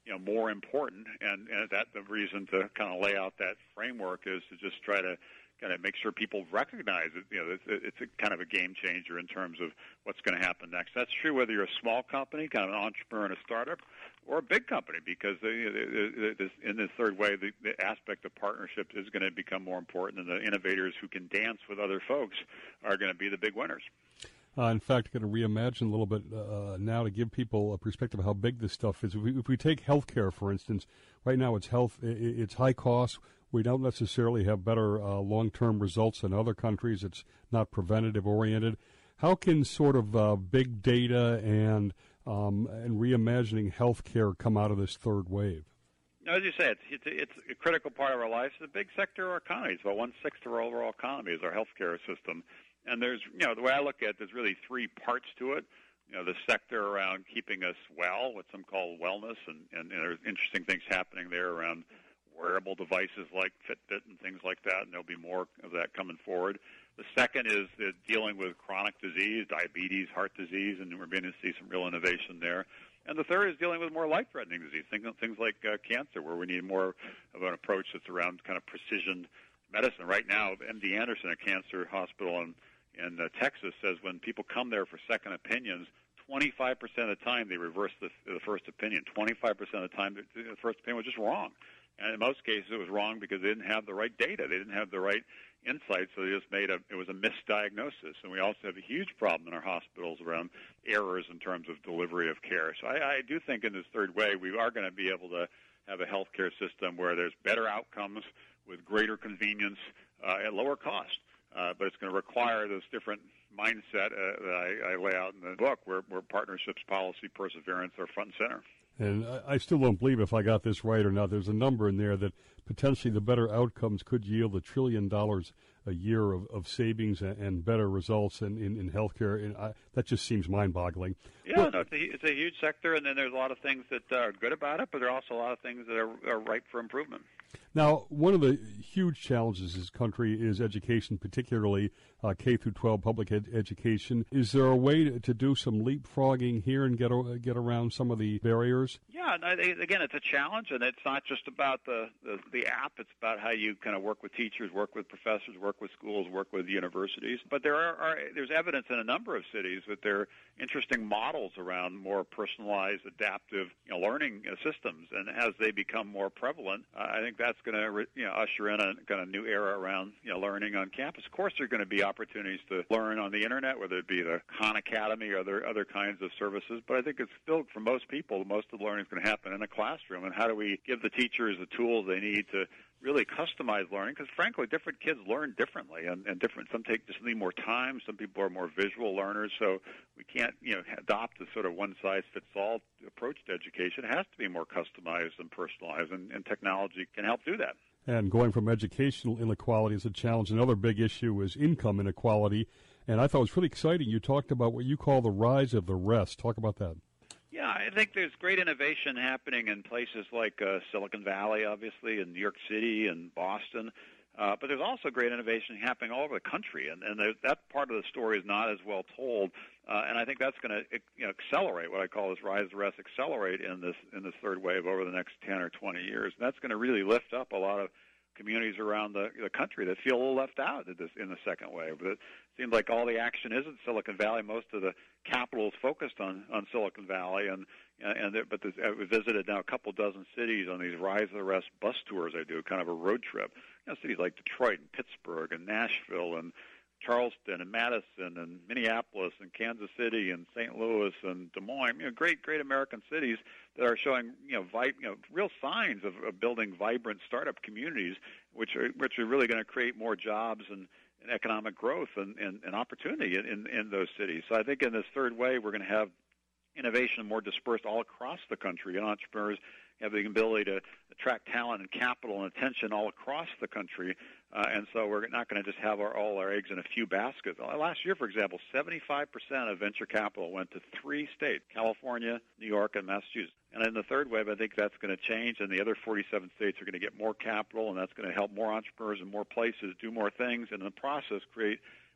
you know, more important, and, and that the reason to kind of lay out that framework is to just try to kind of make sure people recognize it. You know, it's, it's a kind of a game changer in terms of what's going to happen next. That's true whether you're a small company, kind of an entrepreneur and a startup, or a big company, because they, they, they, in this third way, the, the aspect of partnership is going to become more important, and the innovators who can dance with other folks are going to be the big winners. Uh, in fact, going to reimagine a little bit uh, now to give people a perspective of how big this stuff is. If we, if we take healthcare, for instance, right now it's health, it's high cost. We don't necessarily have better uh, long-term results in other countries. It's not preventative-oriented. How can sort of uh, big data and um, and reimagining healthcare come out of this third wave? As you say, it's, it's, it's a critical part of our lives. It's a big sector of our economy. It's about one-sixth of our overall economy is our healthcare system. And there's, you know, the way I look at it, there's really three parts to it. You know, the sector around keeping us well, what some call wellness, and, and, and there's interesting things happening there around wearable devices like Fitbit and things like that, and there'll be more of that coming forward. The second is the dealing with chronic disease, diabetes, heart disease, and we're beginning to see some real innovation there. And the third is dealing with more life-threatening disease, things, things like uh, cancer, where we need more of an approach that's around kind of precision medicine. Right now, M D Anderson, a cancer hospital in in uh, Texas, says when people come there for second opinions, twenty-five percent of the time they reverse the, the first opinion. twenty-five percent of the time the, the first opinion was just wrong. And in most cases it was wrong because they didn't have the right data. They didn't have the right insight, so they just made a, it was a misdiagnosis. And we also have a huge problem in our hospitals around errors in terms of delivery of care. So I, I do think in this third wave we are going to be able to have a healthcare system where there's better outcomes with greater convenience uh, at lower cost. Uh, but it's going to require this different mindset uh, that I, I lay out in the book, where, where partnerships, policy, perseverance are front and center. And I, I still don't believe if I got this right or not. There's a number in there that potentially the better outcomes could yield a trillion dollars a year of, of savings and, and better results in, in, in healthcare. And I, that just seems mind-boggling. Yeah, well, no, it's, a, it's a huge sector, and then there's a lot of things that are good about it, but there are also a lot of things that are, are ripe for improvement. Now, one of the huge challenges in this country is education, particularly uh, K through twelve public ed- education. Is there a way to, to do some leapfrogging here and get uh, get around some of the barriers? Yeah, no, they, again, it's a challenge, and it's not just about the, the, the app. It's about how you kind of work with teachers, work with professors, work with schools, work with universities. But there are, are there's evidence in a number of cities that there are interesting models around more personalized, adaptive, you know, learning uh, systems. And as they become more prevalent, uh, I think that's going to you know, usher in a kind of new era around you know, learning on campus. Of course, there are going to be opportunities to learn on the Internet, whether it be the Khan Academy or other, other kinds of services. But I think it's still, for most people, most of the learning is going to happen in a classroom. And how do we give the teachers the tools they need to really customize learning? Because, frankly, different kids learn differently, and, and different. Some take just need more time. Some people are more visual learners. So we can't, you know, adopt a sort of one-size-fits-all approach to education. It has to be more customized and personalized, and, and technology can help do that. And going from educational inequality is a challenge. Another big issue is income inequality. And I thought it was really exciting. You talked about what you call the rise of the rest. Talk about that. Yeah, I think there's great innovation happening in places like uh, Silicon Valley, obviously, and New York City and Boston. Uh, but there's also great innovation happening all over the country, and, and that part of the story is not as well told. Uh, and I think that's going to you know, accelerate what I call this rise of the rest, accelerate in this in this third wave over the next ten or twenty years. And that's going to really lift up a lot of communities around the, the country that feel a little left out in, this, in the second wave. But it seems like all the action is in Silicon Valley. Most of the capital is focused on, on Silicon Valley, and and there, but I visited now a couple dozen cities on these Rise of the Rest bus tours I do, kind of a road trip. You know, cities like Detroit and Pittsburgh and Nashville and Charleston and Madison and Minneapolis and Kansas City and Saint Louis and Des Moines, you know, great, great American cities that are showing, you know, vi- you know real signs of, of building vibrant startup communities, which are which are really going to create more jobs and, and economic growth and, and, and opportunity in, in, in those cities. So I think in this third wave, we're going to have innovation more dispersed all across the country, and entrepreneurs have the ability to attract talent and capital and attention all across the country. Uh, and so we're not going to just have our, all our eggs in a few baskets. Last year, for example, seventy-five percent of venture capital went to three states, California, New York, and Massachusetts. And in the third wave, I think that's going to change, and the other forty-seven states are going to get more capital, and that's going to help more entrepreneurs in more places do more things, and in the process create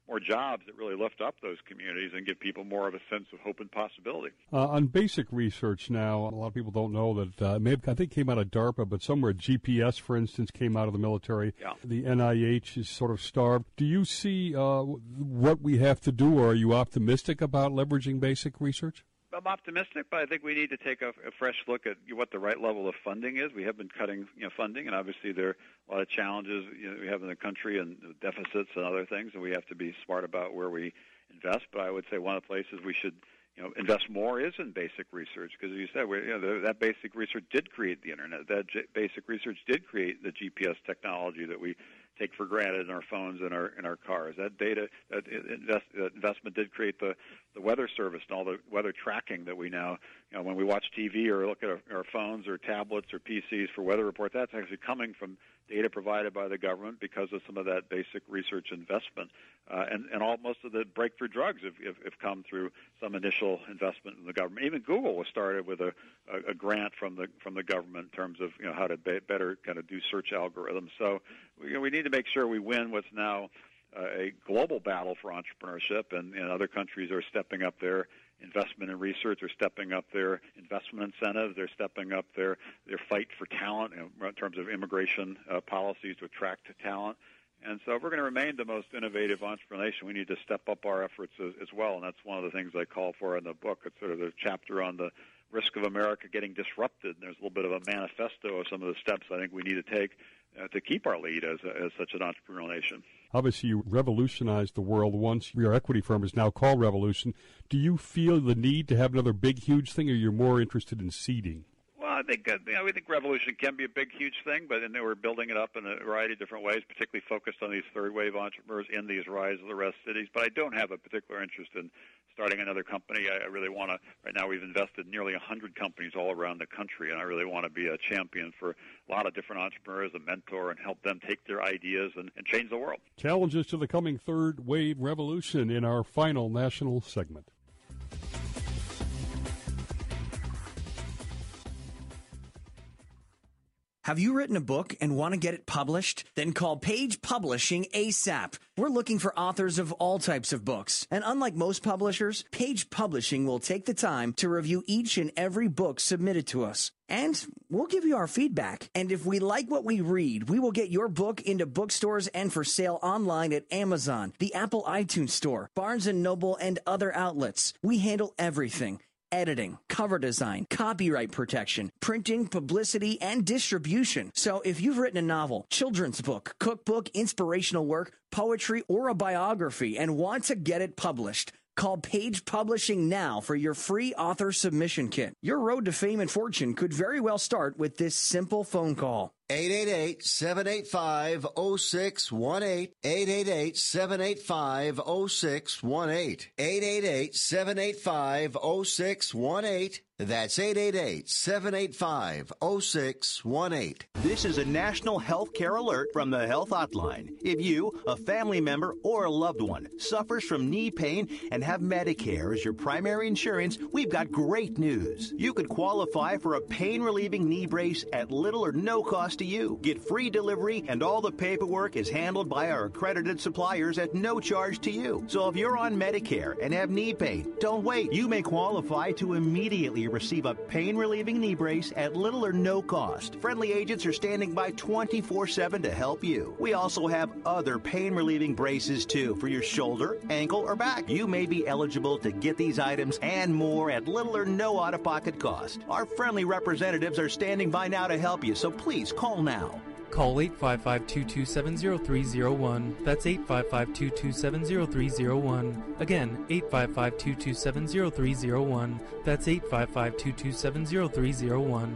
more jobs that really lift up those communities and give people more of a sense of hope and possibility. Uh, on basic research now, a lot of people don't know that uh, maybe I think it came out of DARPA, but somewhere G P S, for instance, came out of the military. Yeah. The N I H is sort of starved. Do you see uh, what we have to do, or are you optimistic about leveraging basic research? I'm optimistic, but I think we need to take a, a fresh look at what the right level of funding is. We have been cutting, you know, funding, and obviously there are a lot of challenges, you know, we have in the country and deficits and other things, and we have to be smart about where we invest. But I would say one of the places we should, you know, invest more is in basic research, because as you said, we, you know, the, that basic research did create the internet. That j- basic research did create the G P S technology that we take for granted in our phones and our in our cars. That data, that invest, that investment did create the, the weather service and all the weather tracking that we now, you know, when we watch T V or look at our, our phones or tablets or P Cs for weather report, that's actually coming from data provided by the government because of some of that basic research investment. Uh, and, and all most of the breakthrough drugs have, have, have come through some initial investment in the government. Even Google was started with a, a, a grant from the from the government in terms of, you know, how to be, better kind of do search algorithms. So you know, we need to make sure we win what's now uh, a global battle for entrepreneurship, and, and other countries are stepping up their investment in research, are stepping up their investment incentives, they're stepping up their, their fight for talent, you know, in terms of immigration uh, policies to attract talent. And so if we're going to remain the most innovative entrepreneur nation, we need to step up our efforts as, as well, and that's one of the things I call for in the book. It's sort of a chapter on the risk of America getting disrupted, and there's a little bit of a manifesto of some of the steps I think we need to take uh, to keep our lead as, a, as such an entrepreneurial nation. Obviously, you revolutionized the world once. Your equity firm is now called Revolution. Do you feel the need to have another big, huge thing, or you're more interested in seeding? Well, I think uh, you know, we think Revolution can be a big, huge thing, but and we're building it up in a variety of different ways, particularly focused on these third-wave entrepreneurs in these rise of the rest cities. But I don't have a particular interest in starting another company. I, I really want to. Right now, we've invested in nearly one hundred companies all around the country, and I really want to be a champion for a lot of different entrepreneurs, a mentor, and help them take their ideas and, and change the world. Challenges to the coming third-wave revolution in our final national segment. Have you written a book and want to get it published? Then call Page Publishing ASAP. We're looking for authors of all types of books. And unlike most publishers, Page Publishing will take the time to review each and every book submitted to us. And we'll give you our feedback. And if we like what we read, we will get your book into bookstores and for sale online at Amazon, the Apple iTunes Store, Barnes and Noble, and other outlets. We handle everything. Editing, cover design, copyright protection, printing, publicity, and distribution. So if you've written a novel, children's book, cookbook, inspirational work, poetry, or a biography and want to get it published, call Page Publishing now for your free author submission kit. Your road to fame and fortune could very well start with this simple phone call. eight eight eight, seven eight five, zero six one eight. eight eight eight, seven eight five, zero six one eight. eight eight eight, seven eight five, zero six one eight. That's eight eight eight, seven eight five, zero six one eight. This is a national health care alert from the Health Hotline. If you, a family member, or a loved one suffers from knee pain and have Medicare as your primary insurance, we've got great news. You could qualify for a pain-relieving knee brace at little or no cost to you. Get free delivery, and all the paperwork is handled by our accredited suppliers at no charge to you. So if you're on Medicare and have knee pain, don't wait. You may qualify to immediately receive a pain-relieving knee brace at little or no cost. Friendly agents are standing by twenty-four seven to help you. We also have other pain-relieving braces, too, for your shoulder, ankle, or back. You may be eligible to get these items and more at little or no out-of-pocket cost. Our friendly representatives are standing by now to help you, so please call now. Call eight five five, two two seven, zero three zero one. That's eight five five, two two seven, zero three zero one. Again, eight five five, two two seven, zero three zero one. That's eight five five, two two seven, zero three zero one.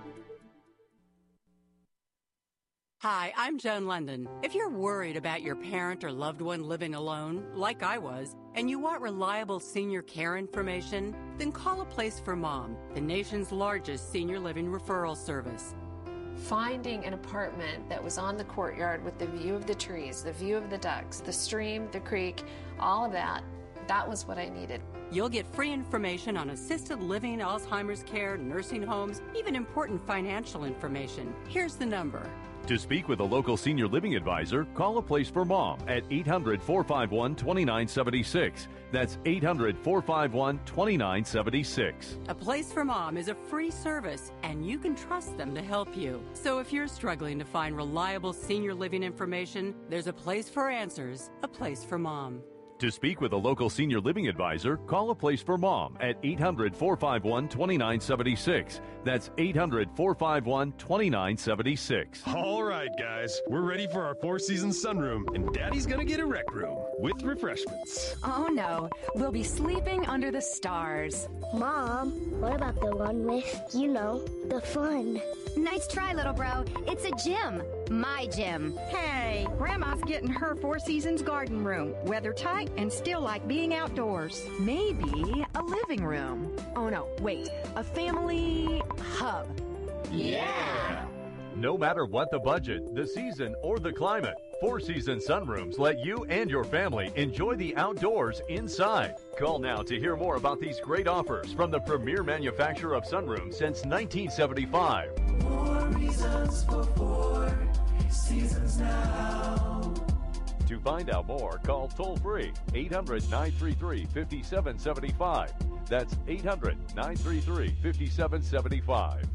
Hi, I'm Joan London. If you're worried about your parent or loved one living alone, like I was, and you want reliable senior care information, then call A Place for Mom, the nation's largest senior living referral service. Finding an apartment that was on the courtyard with the view of the trees, the view of the ducks, the stream, the creek, all of that That was what I needed. You'll get free information on assisted living, Alzheimer's care, nursing homes, even important financial information. Here's the number. To speak with a local senior living advisor, call A Place for Mom at eight hundred, four five one, two nine seven six. That's eight hundred, four five one, two nine seven six. A Place for Mom is a free service, and you can trust them to help you. So if you're struggling to find reliable senior living information, there's a place for answers, A Place for Mom. To speak with a local senior living advisor, call A Place for Mom at eight hundred, four five one, two nine seven six. That's eight hundred, four five one, two nine seven six. All right, guys, we're ready for our Four Seasons sunroom, and Daddy's gonna get a rec room with refreshments. Oh no, we'll be sleeping under the stars. Mom, what about the one with, you know, the fun? Nice try, little bro. It's a gym. My gym. Hey, Grandma's getting her Four Seasons garden room. Weather tight and still like being outdoors. Maybe a living room. Oh no, wait, a family hub. Yeah! No matter what the budget, the season, or the climate, Four Seasons Sunrooms let you and your family enjoy the outdoors inside. Call now to hear more about these great offers from the premier manufacturer of sunrooms since nineteen seventy-five. More reasons for Four Seasons now. To find out more, call toll-free eight hundred, nine three three, five seven seven five. That's eight hundred, nine three three, five seven seven five.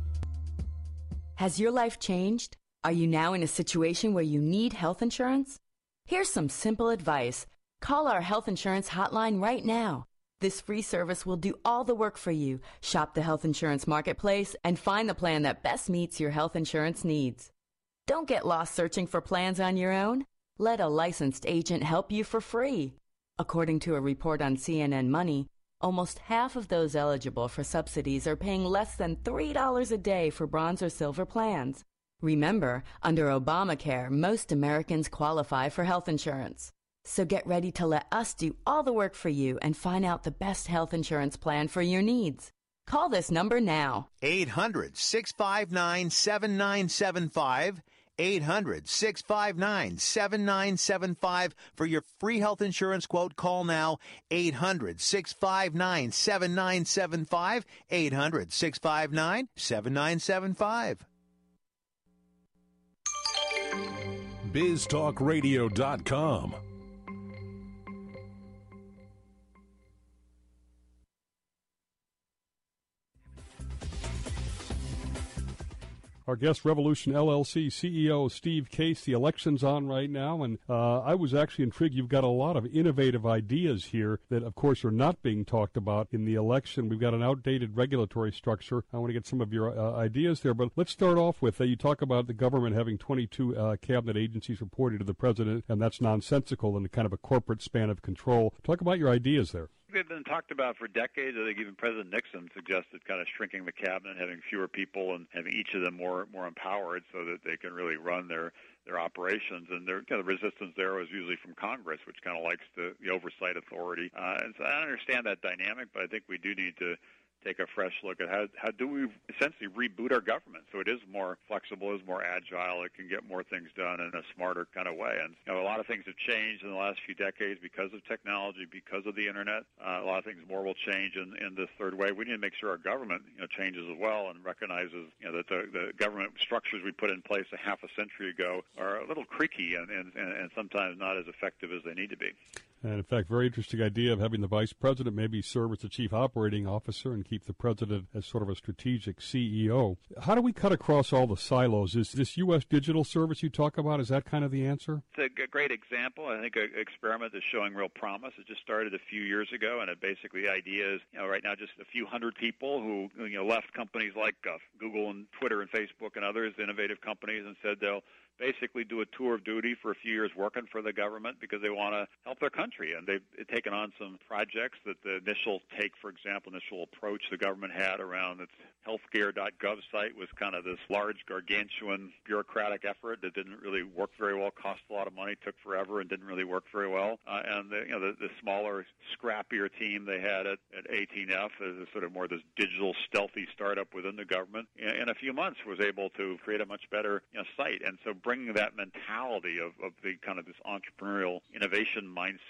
Has your life changed? Are you now in a situation where you need health insurance? Here's some simple advice. Call our health insurance hotline right now. This free service will do all the work for you. Shop the health insurance marketplace and find the plan that best meets your health insurance needs. Don't get lost searching for plans on your own. Let a licensed agent help you for free. According to a report on C N N Money, almost half of those eligible for subsidies are paying less than three dollars a day for bronze or silver plans. Remember, under Obamacare, most Americans qualify for health insurance. So get ready to let us do all the work for you and find out the best health insurance plan for your needs. Call this number now. eight hundred, six five nine, seven nine seven five. eight hundred, six five nine, seven nine seven five for your free health insurance quote. Call now. eight hundred, six five nine, seven nine seven five. eight hundred, six five nine, seven nine seven five. biz talk radio dot com. Our guest, Revolution L L C C E O Steve Case. The election's on right now, and uh, I was actually intrigued. You've got a lot of innovative ideas here that, of course, are not being talked about in the election. We've got an outdated regulatory structure. I want to get some of your uh, ideas there, but let's start off with, uh, you talk about the government having twenty-two uh, cabinet agencies reporting to the president, and that's nonsensical in a kind of a corporate span of control. Talk about your ideas there. They've been talked about for decades. I think even President Nixon suggested kind of shrinking the cabinet, having fewer people, and having each of them more more empowered so that they can really run their their operations. And their, you know, the resistance there was usually from Congress, which kind of likes the, the oversight authority. Uh, and so I understand that dynamic, but I think we do need to take a fresh look at how how do we essentially reboot our government so it is more flexible, is more agile, it can get more things done in a smarter kind of way. And you know, a lot of things have changed in the last few decades because of technology, because of the internet. Uh, a lot of things more will change in, in this third wave. We need to make sure our government you know changes as well and recognizes you know that the, the government structures we put in place a half a century ago are a little creaky and, and, and sometimes not as effective as they need to be. And, in fact, very interesting idea of having the vice president maybe serve as the chief operating officer and keep the president as sort of a strategic C E O. How do we cut across all the silos? Is this U S digital service you talk about, is that kind of the answer? It's a great example. I think an experiment that's showing real promise. It just started a few years ago, and it basically the idea is, you know, right now just a few hundred people who, you know, left companies like uh, Google and Twitter and Facebook and others, innovative companies, and said they'll basically do a tour of duty for a few years working for the government because they want to help their country. And they've taken on some projects that the initial take, for example, initial approach the government had around its healthcare dot gov site was kind of this large, gargantuan, bureaucratic effort that didn't really work very well, cost a lot of money, took forever, and didn't really work very well. Uh, and the, you know, the, the smaller, scrappier team they had at, at eighteen F is a sort of more this digital, stealthy startup within the government. In, in a few months, was able to create a much better you know, site. And so bringing that mentality of, of the kind of this entrepreneurial innovation mindset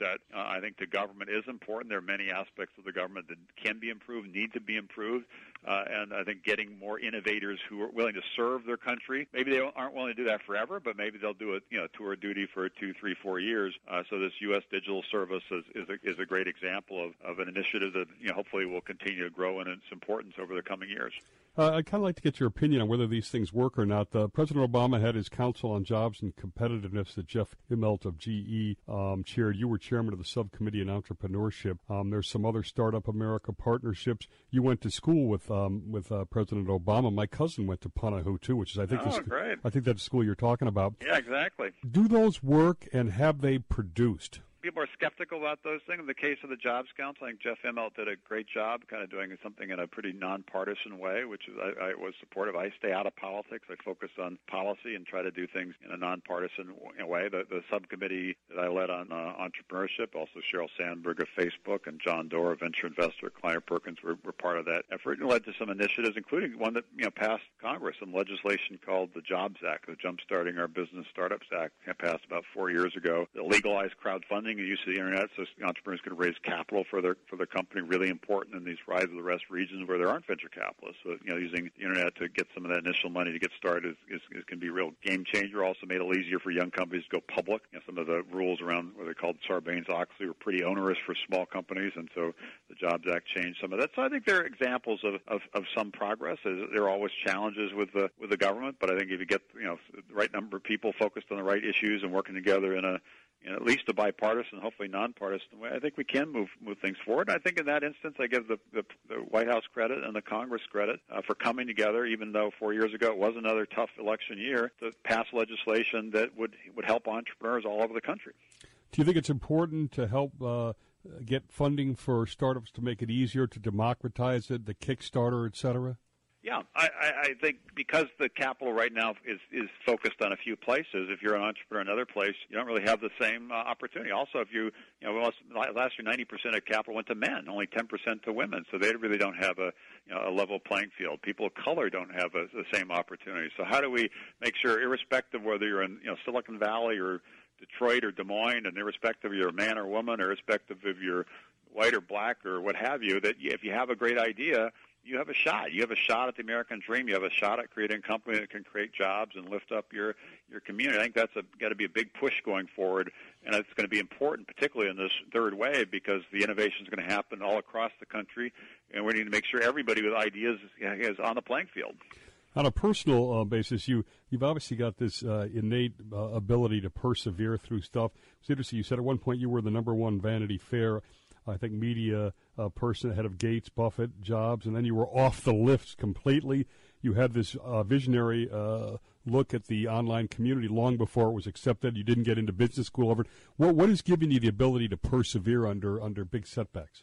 that uh, I think the government is important. There are many aspects of the government that can be improved, need to be improved, uh, and I think getting more innovators who are willing to serve their country. Maybe they aren't willing to do that forever, but maybe they'll do it, you know, tour duty for two, three, four years. Uh, so this U S Digital Service is, is, a, is a great example of, of an initiative that, you know, hopefully will continue to grow in its importance over the coming years. Uh, I'd kind of like to get your opinion on whether these things work or not. Uh, President Obama had his Council on Jobs and Competitiveness that Jeff Immelt of G E um, chaired. You were chairman of the Subcommittee on Entrepreneurship. Um, there's some other Startup America partnerships. You went to school with um, with uh, President Obama. My cousin went to Punahou, too, which is, I think, oh, the, great. I think that's the school you're talking about. Yeah, exactly. Do those work, and have they produced? People are skeptical about those things. In the case of the Jobs Council, I think Jeff Immelt did a great job kind of doing something in a pretty nonpartisan way, which is, I, I was supportive. I stay out of politics. I focus on policy and try to do things in a nonpartisan way. The, the subcommittee that I led on uh, entrepreneurship, also Sheryl Sandberg of Facebook and John Doerr, a venture investor, Kleiner Perkins, were, were part of that effort, and led to some initiatives, including one that you know passed Congress, some legislation called the Jobs Act, the Jumpstarting Our Business Startups Act, passed about four years ago, that legalized crowdfunding and use of the internet so entrepreneurs can raise capital for their for their company. Really important in these rise of the rest regions where there aren't venture capitalists. So you know, using the internet to get some of that initial money to get started is, is, is can be a real game changer. Also made it easier for young companies to go public. You know, some of the rules around what they called Sarbanes-Oxley were pretty onerous for small companies, and so the Jobs Act changed some of that. So I think there are examples of, of, of some progress. There are always challenges with the with the government, but I think if you get you know the right number of people focused on the right issues and working together in a You know, at least a bipartisan, hopefully nonpartisan way, I think we can move move things forward. And I think in that instance, I give the, the, the White House credit and the Congress credit uh, for coming together, even though four years ago it was another tough election year, to pass legislation that would would help entrepreneurs all over the country. Do you think it's important to help uh, get funding for startups to make it easier to democratize it, the Kickstarter, et cetera? Yeah, I, I think because the capital right now is, is focused on a few places, if you're an entrepreneur in another place, you don't really have the same uh, opportunity. Also, if you, you know, last year ninety percent of capital went to men, only ten percent to women, so they really don't have a, you know, a level playing field. People of color don't have a, the same opportunity. So how do we make sure, irrespective of whether you're in, you know, Silicon Valley or Detroit or Des Moines, and irrespective of you're a man or woman, or irrespective of you're white or black or what have you, that if you have a great idea, you have a shot. You have a shot at the American dream. You have a shot at creating a company that can create jobs and lift up your, your community. I think that's got to be a big push going forward, and it's going to be important, particularly in this third wave, because the innovation is going to happen all across the country, and we need to make sure everybody with ideas is on the playing field. On a personal uh, basis, you, you've obviously got this uh, innate uh, ability to persevere through stuff. It was interesting. You said at one point you were the number one Vanity Fair, I think, media uh, person ahead of Gates, Buffett, Jobs, and then you were off the lifts completely. You had this uh, visionary uh, look at the online community long before it was accepted. You didn't get into business school over it. What, what is giving you the ability to persevere under under big setbacks?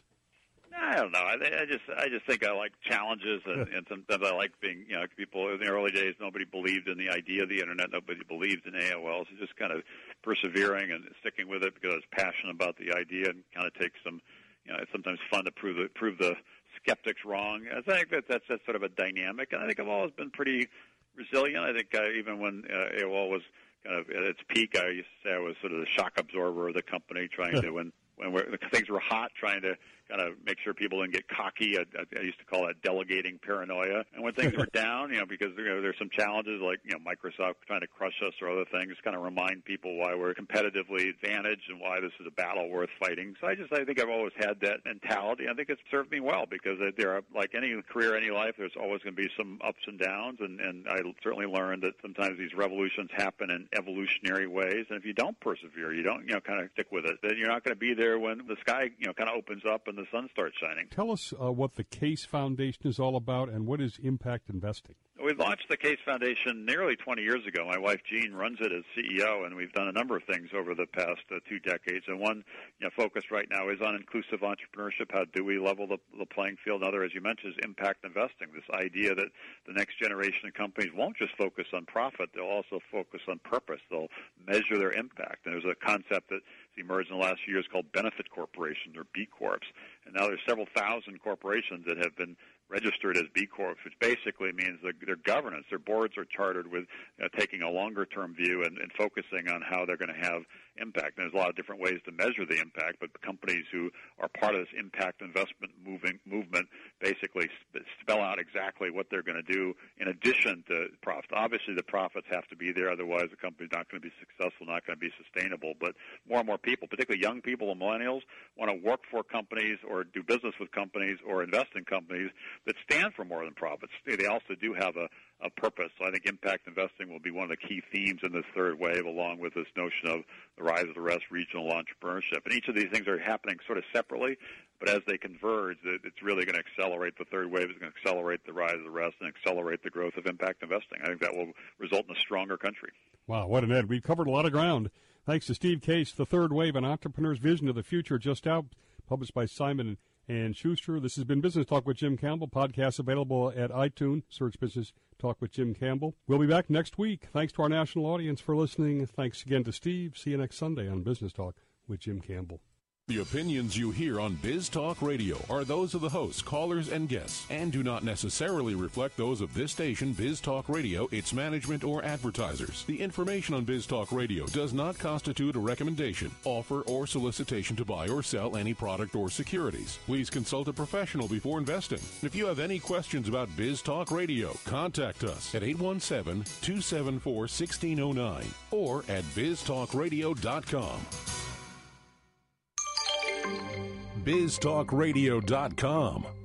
I don't know. I, I just I just think I like challenges, and, and sometimes I like being, you know, people in the early days, nobody believed in the idea of the internet. Nobody believed in A O L. So just kind of persevering and sticking with it because I was passionate about the idea, and kind of take some, you know, it's sometimes fun to prove the, prove the skeptics wrong. I think that that's, that's sort of a dynamic, and I think I've always been pretty resilient. I think uh, even when uh, A O L was kind of at its peak, I used to say I was sort of the shock absorber of the company, trying to, when when we're, things were hot, trying to kind of make sure people didn't get cocky. I, I used to call that delegating paranoia. And when things were down, you know, because you know, there's some challenges like, you know, Microsoft trying to crush us or other things, kind of remind people why we're competitively advantaged and why this is a battle worth fighting. So I just, I think I've always had that mentality. I think it's served me well, because there are, like any career, any life, there's always going to be some ups and downs. And, and I certainly learned that sometimes these revolutions happen in evolutionary ways. And if you don't persevere, you don't, you know, kind of stick with it, then you're not going to be there when the sky, you know, kind of opens up and the sun starts shining. Tell us uh, what the Case Foundation is all about, and what is impact investing? We launched the Case Foundation nearly twenty years ago. My wife, Jean, runs it as C E O, and we've done a number of things over the past uh, two decades. And one, you know, focus right now is on inclusive entrepreneurship. How do we level the, the playing field? Another, as you mentioned, is impact investing, this idea that the next generation of companies won't just focus on profit. They'll also focus on purpose. They'll measure their impact. And there's a concept that emerged in the last few years called benefit corporations, or B Corps. And now there's several thousand corporations that have been registered as B Corps, which basically means their, their governance, their boards are chartered with uh, taking a longer-term view and, and focusing on how they're going to have impact. And there's a lot of different ways to measure the impact, but the companies who are part of this impact investment moving, movement basically spell out exactly what they're going to do in addition to profit. Obviously, the profits have to be there, otherwise the company's not going to be successful, not going to be sustainable. But more and more people, particularly young people and millennials, want to work for companies or do business with companies or invest in companies that stand for more than profits. They also do have a, a purpose. So I think impact investing will be one of the key themes in this third wave, along with this notion of the rise of the rest, regional entrepreneurship. And each of these things are happening sort of separately, but as they converge, it's really going to accelerate. The third wave is going to accelerate the rise of the rest and accelerate the growth of impact investing. I think that will result in a stronger country. Wow, what an ed. We've covered a lot of ground. Thanks to Steve Case, The Third Wave, an entrepreneur's vision of the future, just out, published by Simon and Schuster. This has been Business Talk with Jim Campbell. Podcast available at iTunes. Search Business Talk with Jim Campbell. We'll be back next week. Thanks to our national audience for listening. Thanks again to Steve. See you next Sunday on Business Talk with Jim Campbell. The opinions you hear on Biz Talk Radio are those of the hosts, callers, and guests, and do not necessarily reflect those of this station, Biz Talk Radio, its management, or advertisers. The information on Biz Talk Radio does not constitute a recommendation, offer, or solicitation to buy or sell any product or securities. Please consult a professional before investing. If you have any questions about Biz Talk Radio, contact us at eight one seven, two seven four, one six zero nine or at biz talk radio dot com. biz talk radio dot com.